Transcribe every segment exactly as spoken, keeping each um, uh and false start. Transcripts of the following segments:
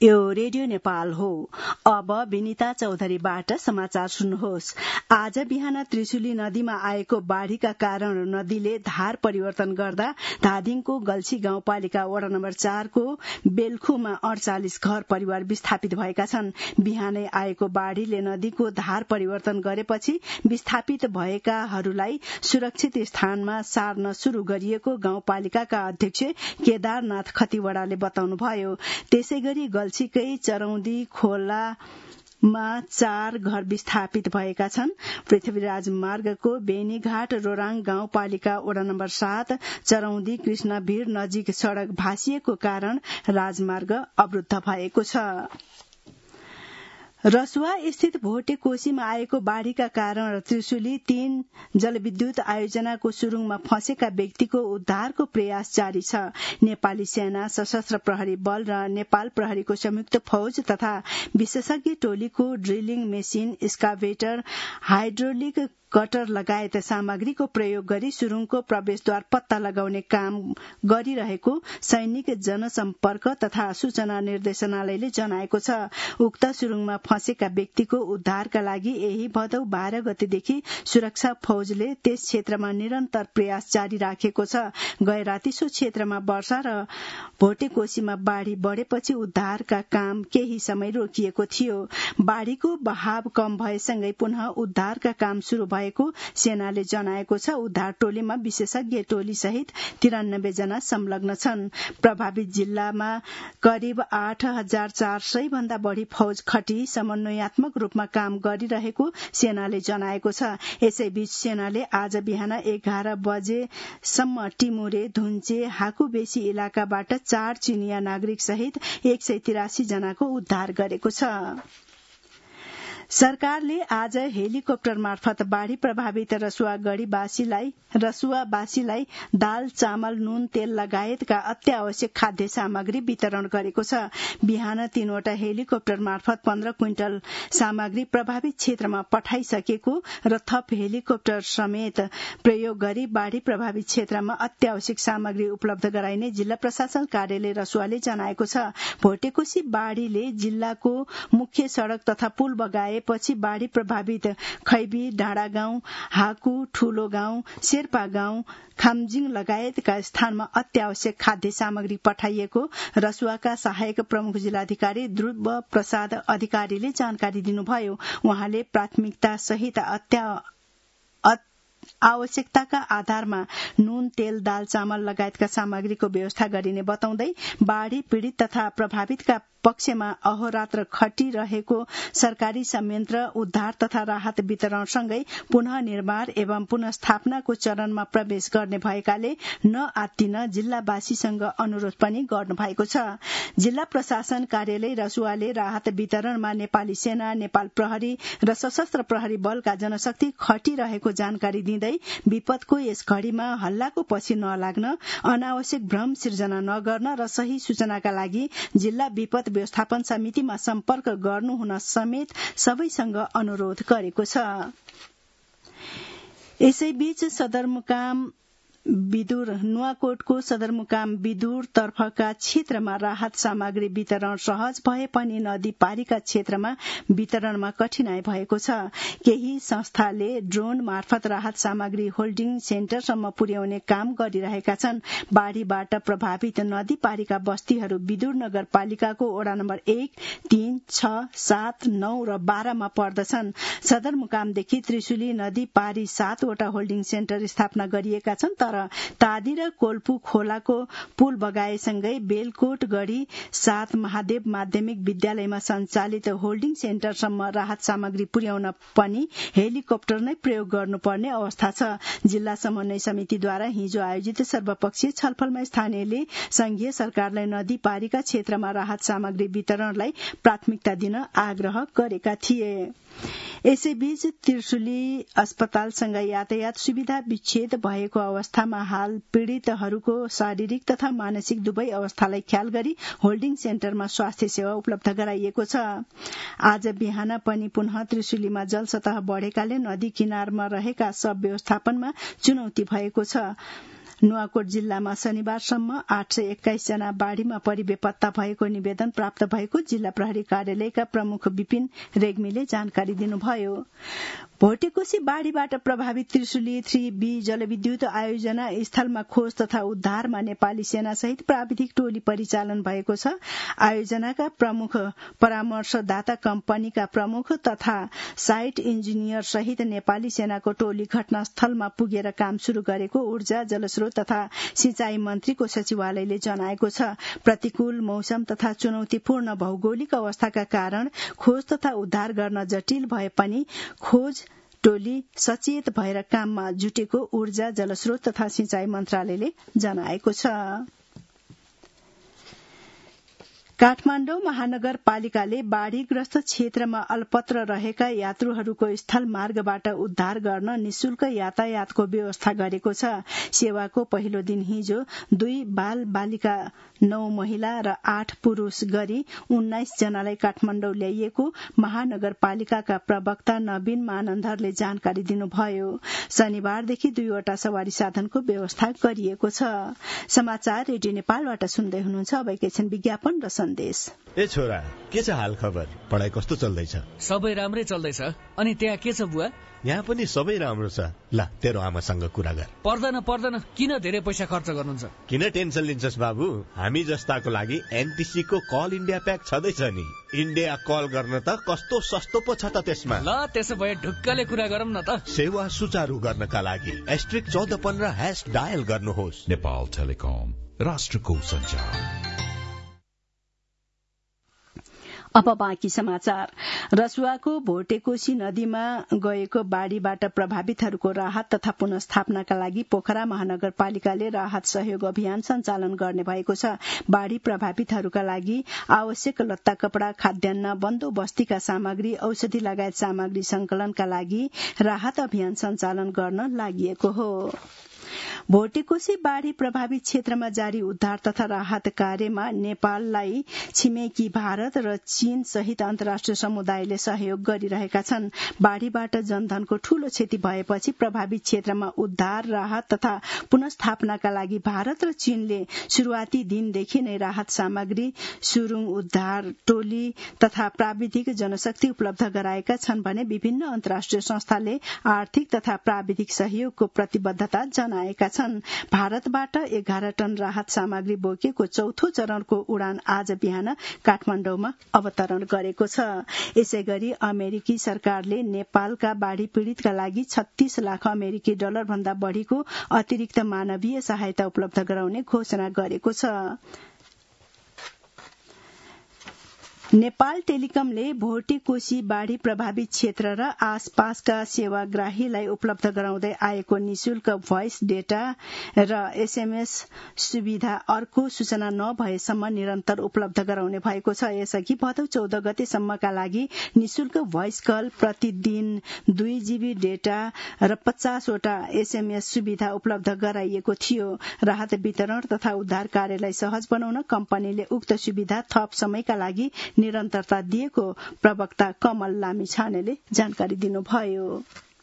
यो रेडियो नेपाल हो। अब विनिता चौधरीबाट समाचार सुन्नुहोस्। आज बिहान त्रिशुली नदीमा आएको बाढ़ीका कारण नदीले धार परिवर्तन गर्दा धादिङको गल्छी गाउँपालिका वडा नम्बर चारको बेलखुमा अडचालिस घर परिवार विस्थापित भएका छन्। बिहानै आएको बाढ़ीले नदीको धार परिवर्तन गरेपछि विस्थापित भएकाहरूलाई सुरक्षित स्थानमा सार्न शुरू गरिएको गाउँपालिकाका अध्यक्ष केदारनाथ खतिवड़ाले बताउनुभयो। त्यसैगरी गल्छीकै चरौदी खोलामा चार घर विस्थापित भएका छन्। पृथ्वीराज मार्गको बेनीघाट रोराङ गाउँपालिका वडा नम्बर सात चरौदी कृष्णभीर नजिक सड़क भासिएको कारण राजमार्ग अवरुद्ध भएको छ। रसुवा स्थित भोटे कोशीमा आएको बाढ़ीका कारण त्रिशुली तीन जलविद्युत आयोजनाको सुरुङमा फँसेका व्यक्तिको उद्धारको प्रयास जारी छ। नेपाली सेना, सशस्त्र प्रहरी बल र नेपाल प्रहरीको संयुक्त फौज तथा विशेषज्ञ टोलीको drilling machine, excavator, hydraulic cutter लगायत सामग्रीको प्रयोग गरी सुरुङको प्रवेशद्वार पत्ता लगाउने काम गरिरहेको सैनिक जनसम्पर्क तथा सूचना निर्देशनालयले जनाएको छ। उक्त सुरुङमा फँसेका व्यक्तिको उद्धारका लागि यही भदौ बाह्र गतेदेखि सुरक्षा फौजले त्यस क्षेत्रमा निरन्तर प्रयास जारी राखेको छ। गए राति सो क्षेत्रमा वर्षा र भोटे कोशीमा बाढ़ी बढ़ेपछि उद्धारका काम केही समय रोकिएको थियो। बाढ़ीको बहाव कम भएसँगै पुनः उद्धारका काम शुरू भएको सेनाले जनाएको छ। उद्धार टोलीमा विशेषज्ञ टोली सहित तिरानब्बे जना संलग्न छन्। प्रभावित जिल्लामा करिब आठ हजार चार सय भन्दा बढ़ी फौज खटी समन्वयात्मक रूपमा काम गरिरहेको सेनाले जनाएको छ। यसैबीच सेनाले आज बिहान एघार बजेसम्म टिमुरे, धुन्चे, हाकुबेसी इलाकाबाट चार चिनिया नागरिक सहित एक सय तिरासी जनाको उद्धार गरेको छ। सरकारले आज हेलिकप्टर मार्फत बाढ़ी प्रभावित रसुवागढ़ीवासीलाई रसुवावासीलाई दाल, चामल, नुन, तेल लगायतका अत्यावश्यक खाद्य सामग्री वितरण गरेको छ। बिहान तीनवटा हेलिकप्टर मार्फत पन्ध्र क्विन्टल सामग्री प्रभावित क्षेत्रमा पठाइसकेको र थप हेलिकप्टर समेत प्रयोग गरी बाढ़ी प्रभावित क्षेत्रमा अत्यावश्यक सामग्री उपलब्ध गराइने जिल्ला प्रशासन कार्यालय रसुवाले जनाएको छ। भोटेकोशी बाढ़ीले जिल्लाको मुख्य सड़क तथा पुल बगाए पछि बाढ़ी प्रभावित खैबी, डाँडा गाउँ, हाकु, ठूलो गाउँ, शेर्पा गाउँ, खामजिङ लगायतका स्थानमा अत्यावश्यक खाद्य सामग्री पठाइएको रसुवाका सहायक प्रमुख जिल्लाधिकारी ध्रुव प्रसाद अधिकारीले जानकारी दिनुभयो। उहाँले प्राथमिकता सहित अत्या आवश्यकताका आधारमा नुन, तेल, दाल, चामल लगायतका सामग्रीको व्यवस्था गरिने बताउँदै बाढ़ी पीड़ित तथा प्रभावितका पक्षमा अहोरात्र खटिरहेको सरकारी संयन्त्र उद्धार तथा राहत वितरणसँगै पुनः निर्माण एवं पुनस्थापनाको चरणमा प्रवेश गर्ने भएकाले नआत्तिन जिल्लावासीसँग अनुरोध पनि गर्नु भएको छ। जिल्ला प्रशासन कार्यालय रसुवाले राहत वितरणमा नेपाली सेना, नेपाल प्रहरी र सशस्त्र प्रहरी बलका जनशक्ति खटिरहेको जानकारी दिँदै विपदको यस घड़ीमा हल्लाको पछि नलाग्न, अनावश्यक भ्रम सिर्जना नगर्न र सही सूचनाका लागि जिल्ला विपद व्यवस्थापन समितिमा सम्पर्क गर्नुहुन समेत सबैसँग अनुरोध गरेको छ। यसैबीच सदरमुकाम विदुर नुवाकोटको सदरमुकाम विदुर तर्फका क्षेत्रमा राहत सामग्री वितरण सहज भए पनि नदी पारीका क्षेत्रमा वितरणमा कठिनाई भएको छ। केही संस्थाले ड्रोन मार्फत राहत सामग्री होल्डिङ सेन्टरसम्म पुर्याउने काम गरिरहेका छन्। बाढ़ीबाट प्रभावित नदी पारीका बस्तीहरू विदुर नगरपालिकाको वडा नम्बर एक, तीन, छ, सात, नौ र बाह्रमा पर्दछन्। सदरमुकामदेखि त्रिशुली नदी पारी सातवटा होल्डिङ सेन्टर स्थापना गरिएका छन्, तर तादी र कोल्पु खोलाको पुल बगाएसँगै बेलकोट गढ़ी सात महादेव माध्यमिक विद्यालयमा सञ्चालित होल्डिङ सेन्टरसम्म राहत सामग्री पुर्याउन पनि हेलिकप्टर नै प्रयोग गर्नुपर्ने अवस्था छ। जिल्ला समन्वय समितिद्वारा हिजो आयोजित सर्वपक्षीय छलफलमा स्थानीयले संघीय सरकारलाई नदी पारीका क्षेत्रमा राहत सामग्री वितरणलाई प्राथमिकता दिन आग्रह गरेका थिए। यसैबीच त्रिशुली अस्पतालसँग यातायात सुविधा विच्छेद भएको अवस्थामा हाल पीड़ितहरूको शारीरिक तथा मानसिक दुवै अवस्थालाई ख्याल गरी होल्डिङ सेन्टरमा स्वास्थ्य सेवा उपलब्ध गराइएको छ। आज बिहान पनि पुनः त्रिशुलीमा जलसतह बढ़ेकाले नदी किनारमा रहेका सब व्यवस्थापनमा चुनौती भएको छ। नुवाकोट जिल्लामा शनिबारसम्म आठ सय एक्काइस जना बाढ़ीमा परि बेपत्ता भएको निवेदन प्राप्त भएको जिल्ला प्रहरी कार्यालयका प्रमुख विपिन रेग्मीले जानकारी दिनुभयो। भोटेकोशी बाढ़ीबाट प्रभावित त्रिशुली थ्री बी जलविद्युत आयोजना स्थलमा खोज तथा उद्धारमा नेपाली सेना सहित प्राविधिक टोली परिचालन भएको छ। आयोजनाका प्रमुख परामर्शदाता कम्पनीका प्रमुख तथा साइट इन्जिनियर सहित नेपाली सेनाको टोली घटनास्थलमा पुगेर काम शुरू गरेको ऊर्जा जलस्रोत तथा सिंचाई मन्त्रीको सचिवालयले जनाएको छ। प्रतिकूल मौसम तथा चुनौतीपूर्ण भौगोलिक अवस्थाका कारण खोज तथा उद्धार गर्न जटिल भए पनि खोज टोली सचेत भएर काममा जुटेको ऊर्जा जलस्रोत तथा सिंचाई मन्त्रालयले जनाएको छ। काठमाडौँ महानगरपालिकाले बाढ़ीग्रस्त क्षेत्रमा अल्पत्र रहेका यात्रुहरूको स्थल मार्गबाट उद्धार गर्न निशुल्क यातायातको व्यवस्था गरेको छ। सेवाको पहिलो दिन हिजो दुई बाल बालिका नौ महिला र आठ पुरूष गरी उन्नाइस जनालाई काठमाडौँ ल्याइएको महानगरपालिकाका प्रवक्ता नवीन मानन्धरले जानकारी दिनुभयो। शनिबारदेखि दुईवटा सवारी साधनको व्यवस्था गरिएको छ। समाचार रेडियो नेपालबाट सुन्दै हुनुहुन्छ। अब एकैछिन विज्ञापन र सन्देश। ए छोरा, के छ हाल खबर? पढाइ कस्तो चल्दैछ? सबै राम्रै चल्दैछ। अनि त्यहाँ के छ बुवा? यहाँ पनि सबै राम्रो छ। ला, तेरो आमासँग कुरा गर। पर्दैन पर्दैन, किन धेरै पैसा खर्च गर्नुहुन्छ? किन टेन्सन लिन्छस् बाबु? हामी जस्ताको लागि एनटिसी को कल इन्डिया प्याक छँदैछ नि। इन्डिया कल गर्न त कस्तो सस्तो पो छ त त्यसमा। ल, त्यसो भए ढुक्कले कुरा गरौँ न त। सेवा सुचारू गर्नका लागि एस्ट्रिक चौध पन्ध्र ह्यास डायल गर्नुहोस्। नेपाल टेलिकम, राष्ट्रको सञ्चार। अब बाँकी समाचार। रसुवाको भोटेकोशी नदीमा गएको बाढ़ीबाट प्रभावितहरूको राहत तथा पुनस्थापनाका लागि पोखरा महानगरपालिकाले राहत सहयोग अभियान सञ्चालन गर्ने भएको छ। बाढ़ी प्रभावितहरूका लागि आवश्यक लत्ता कपड़ा, खाद्यान्न, बन्दोबस्तीका सामग्री, औषधि लगायत सामग्री संकलनका लागि राहत अभियान सञ्चालन गर्न लागि हो। भोटेकोशी बाढ़ी प्रभावित क्षेत्रमा जारी उद्धार तथा राहत कार्यमा नेपाललाई छिमेकी भारत र चीन सहित अन्तर्राष्ट्रिय समुदायले सहयोग गरिरहेका छन्। बाढ़ीबाट जनधनको ठूलो क्षति भएपछि प्रभावित क्षेत्रमा उद्धार, राहत तथा पुनस्थापनाका लागि भारत र चीनले शुरूआती दिनदेखि नै राहत सामग्री, सुरुङ उद्धार टोली तथा प्राविधिक जनशक्ति उपलब्ध गराएका छन् भने विभिन्न अन्तर्राष्ट्रिय संस्थाले आर्थिक तथा प्राविधिक सहयोगको प्रतिबद्धता जनाएका छन्। भारतबाट एघार टन राहत सामग्री बोकेको चौथो चरणको उडान आज बिहान काठमाडौँमा अवतरण गरेको छ। यसैगरी अमेरिकी सरकारले नेपालका बाढ़ी पीड़ितका लागि छत्तीस लाख अमेरिकी डलर भन्दा बढ़ीको अतिरिक्त मानवीय सहायता उपलब्ध गराउने घोषणा गरेको छ। नेपाल टेलिकमले भोटेकोशी बाढ़ी प्रभावित क्षेत्र र आसपासका सेवाग्राहीलाई उपलब्ध गराउँदै आएको निशुल्क भोइस डेटा र एसएमएस सुविधा अर्को सूचना नभएसम्म निरन्तर उपलब्ध गराउने भएको छ। यसअघि भदौ चौध गतेसम्मका लागि निशुल्क भोइस कल, प्रतिदिन दुई जीबी डेटा र पचासवटा एसएमएस सुविधा उपलब्ध गराइएको थियो। राहत वितरण तथा उद्धार कार्यलाई सहज बनाउन कम्पनीले उक्त सुविधा थप समयका लागि निरन्तरता दिएको प्रवक्ता कमल लामिछानेले जानकारी दिनुभयो।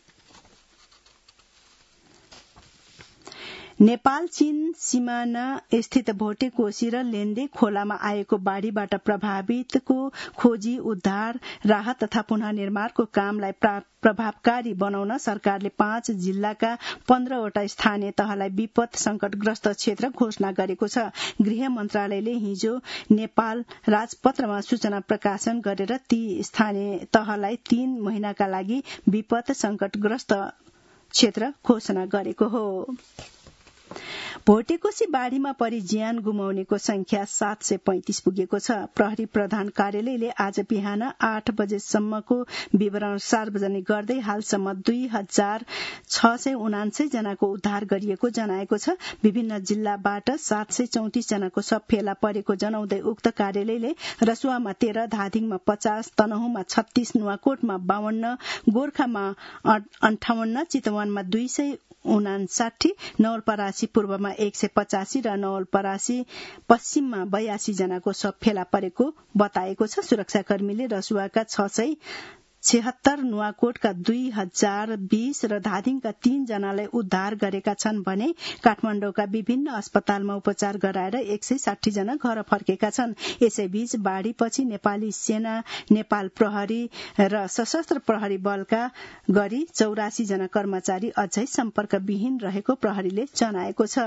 नेपाल चीन सीमाना स्थित भोटेकोशी र लेन्दे खोलामा आएको बाढ़ीबाट प्रभावितको खोजी, उद्धार, राहत तथा पुनः निर्माणको कामलाई प्रभावकारी बनाउन सरकारले पाँच जिल्लाका पन्ध्रवटा स्थानीय तहलाई विपद संकटग्रस्त क्षेत्र घोषणा गरेको छ। गृह मन्त्रालयले हिजो नेपाल राजपत्रमा सूचना प्रकाशन गरेर ती स्थानीय तहलाई तीन महिनाका लागि विपद संकटग्रस्त क्षेत्र घोषणा गरेको हो। भोटेकोशी बाढ़ीमा परि ज्यान गुमाउनेको संख्या सात सय पैंतिस पुगेको छ। प्रहरी प्रधान कार्यालयले आज बिहान आठ बजेसम्मको विवरण सार्वजनिक गर्दै हालसम्म दुई हजार छ सय उनान्सय जनाको उद्धार गरिएको जनाएको छ। विभिन्न जिल्लाबाट सात सय चौतिस जनाको शव फेला परेको जनाउँदै उक्त कार्यालयले रसुवामा तेह्र, धादिङमा पचास, तनहुँमा छत्तीस, नुवाकोटमा बावन्न, गोर्खामा अन्ठाउन्न, चितवनमा दुई सय उनासाठी, नवलपरासी पूर्वमा एक सय पचासी र नवलपरासी पश्चिममा बयासी जनाको शव फेला परेको बताएको छ। सुरक्षाकर्मीले रसुवाका छ सय छिहत्तर, नुवाकोटका दुई हजार बीस र धादिङका तीन जनालाई उद्धार गरेका छन् भने काठमाडौँका विभिन्न अस्पतालमा उपचार गराएर एक सय साठी जना घर फर्केका छन्। यसैबीच बाढ़ीपछि नेपाली सेना, नेपाल प्रहरी र सशस्त्र प्रहरी बलका गरी चौरासी जना कर्मचारी अझै सम्पर्कविहीन रहेको प्रहरीले जनाएको छ।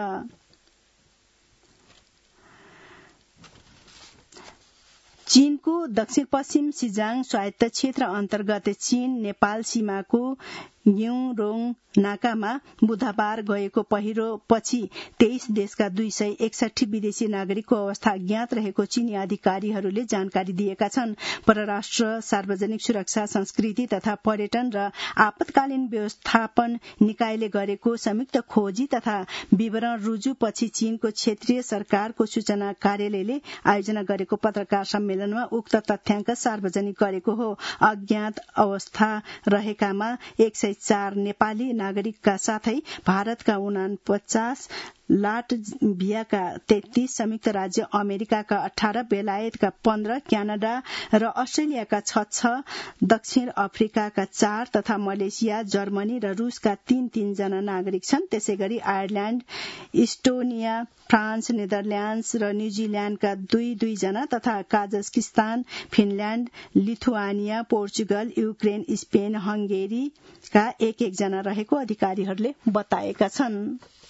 चीनको दक्षिण पश्चिम सिजाङ स्वायत्त क्षेत्र अन्तर्गत चीन नेपाल सीमाको न्युरोङ नाकामा बुधबार गएको पहिरो पछि तेइस देशका दुई सय एकसठी विदेशी नागरिकको अवस्था ज्ञात रहेको चीनी अधिकारीहरूले जानकारी दिएका छन्। परराष्ट्र, सार्वजनिक सुरक्षा, संस्कृति तथा पर्यटन र आपतकालीन व्यवस्थापन निकायले गरेको संयुक्त खोजी तथा विवरण रुजु पछि चीनको क्षेत्रीय सरकारको सूचना कार्यालयले आयोजना गरेको पत्रकार सम्मेलनमा उक्त तथ्याङ्क सार्वजनिक गरेको हो। अज्ञात अवस्था रहेकामा एक सय चार नेपाली नागरिकका साथै भारतका उनापचास, लाटभियाका तेत्तीस, संयुक्त राज्य अमेरिकाका अठार, बेलायतका पन्ध्र, क्यानाडा र अस्ट्रेलियाका छ छ, दक्षिण अफ्रिकाका चार तथा मलेसिया, जर्मनी र रूसका तीन तीन जना नागरिक छन्। त्यसै गरी आयरल्याण्ड, इस्टोनिया, फ्रान्स, नेदरल्याण्ड्स र न्यूजील्याण्डका दुई दुई जना तथा Kazakhstan, Finland, Lithuania, Portugal, Ukraine, Spain, हंगेरीका एक एक जना रहेको अधिकारीहरूले बताएका छन्।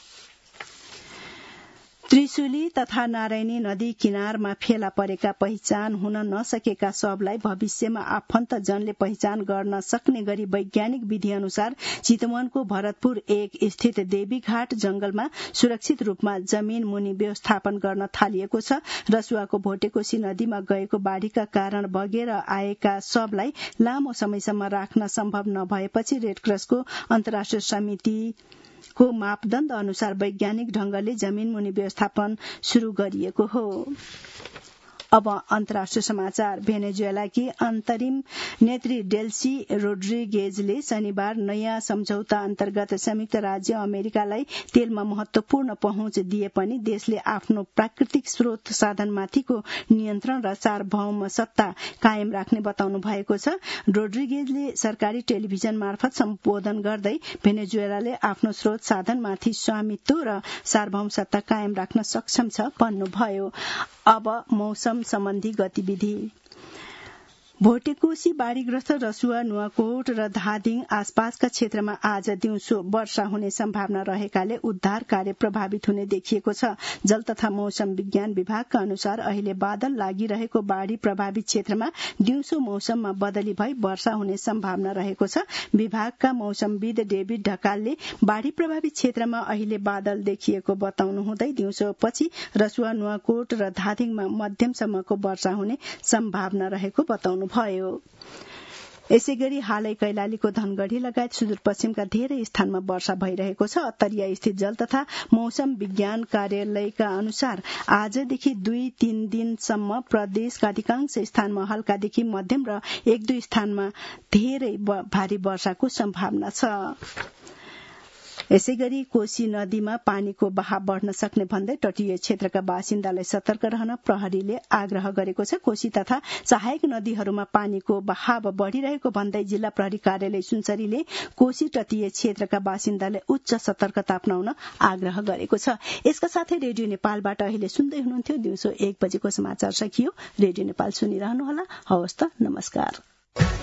त्रिशुली तथा नारायणी नदी किनारमा फेला परेका पहिचान हुन नसकेका शवलाई भविष्यमा आफन्तजनले पहिचान गर्न सक्ने गरी वैज्ञानिक विधि अनुसार चितवनको भरतपुर एक स्थित देवीघाट जंगलमा सुरक्षित रूपमा जमीन मुनि व्यवस्थापन गर्न थालिएको छ। रसुवाको भोटेकोशी नदीमा गएको बाढ़ीका कारण बगेर आएका शवलाई लामो समयसम्म राख्न सम्भव नभएपछि रेडक्रसको अन्तर्राष्ट्रिय समिति को मापदण्ड अनुसार वैज्ञानिक ढंगले जमीन मुनि व्यवस्थापन शुरू गरिएको हो। अब अन्तर्राष्ट्रिय समाचार। भेनेजुएलाकी अन्तरिम नेत्री डेल्सी रोड्रिगेजले शनिबार नयाँ सम्झौता अन्तर्गत संयुक्त राज्य अमेरिकालाई तेलमा महत्वपूर्ण पहुँच दिए पनि देशले आफ्नो प्राकृतिक स्रोत साधनमाथिको नियन्त्रण र सार्वभौम सत्ता कायम राख्ने बताउनु भएको छ। रोड्रिगेजले सरकारी टेलिभिजन मार्फत सम्बोधन गर्दै भेनेजुएलाले आफ्नो स्रोत साधनमाथि स्वामित्व र सार्वभौम सत्ता कायम राख्न सक्षम छ भन्नुभयो। अब मौसम सम्बन्धी गतिविधि। भोटेकोशी बाढ़ीग्रस्त रसुवा, नुवाकोट र धादिङ आसपासका क्षेत्रमा आज दिउँसो वर्षा हुने सम्भावना रहेकाले उद्धार कार्य प्रभावित हुने देखिएको छ। जल तथा मौसम विज्ञान विभागका अनुसार अहिले बादल लागिरहेको बाढ़ी प्रभावित क्षेत्रमा दिउँसो मौसममा बदली भई वर्षा हुने सम्भावना रहेको छ। विभागका मौसमविद डेभिड ढकालले बाढ़ी प्रभावित क्षेत्रमा अहिले बादल देखिएको बताउनु हुँदै दिउँसो पछि रसुवा, नुवाकोट र धादिङमा मध्यमसम्मको वर्षा हुने सम्भावना रहेको बताउनु भयो। यसै गरी हालै कैलालीको धनगढ़ी लगायत सुदूरपश्चिमका धेरै स्थानमा वर्षा भइरहेको छ। अत्तरिया स्थित जल तथा मौसम विज्ञान कार्यालयका अनुसार आजदेखि दुई तीन दिनसम्म प्रदेशका अधिकांश स्थानमा हल्कादेखि मध्यम र एक दुई स्थानमा धेरै भारी वर्षाको सम्भावना छ। यसै गरी कोशी नदीमा पानीको बहाव बढ़न सक्ने भन्दै तटीय क्षेत्रका बासिन्दालाई सतर्क रहन प्रहरीले आग्रह गरेको छ। कोशी तथा सहायक नदीहरूमा पानीको बहाव बढ़िरहेको भन्दै जिल्ला प्रहरी कार्यालय सुनसरीले कोशी तटीय क्षेत्रका बासिन्दालाई उच्च सतर्कता अपनाउन आग्रह गरेको छ। यसका साथै रेडियो नेपालबाट अहिले सुन्दै हुनुहुन्थ्यो दिउँसो एक बजेको समाचार सकियो। रेडियो नेपाल सुनिरहनुहोला। हवस् त, नमस्कार।